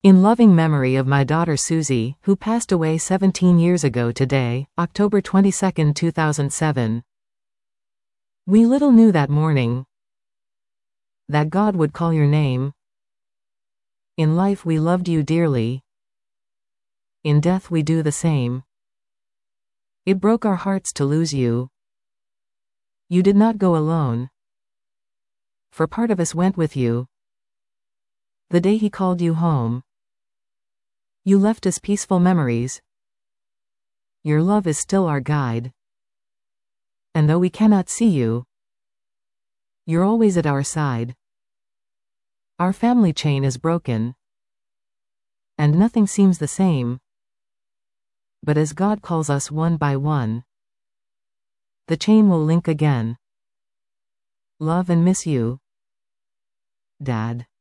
In loving memory of my daughter Susie, who passed away 17 years ago today, October 22, 2007. We little knew that morning that God would call your name. In life we loved you dearly. In death we do the same. It broke our hearts to lose you. You did not go alone, for part of us went with you. The day He called you home, you left us peaceful memories. Your love is still our guide. And though we cannot see you, you're always at our side. Our family chain is broken, and nothing seems the same. But as God calls us one by one, the chain will link again. Love and miss you, Dad.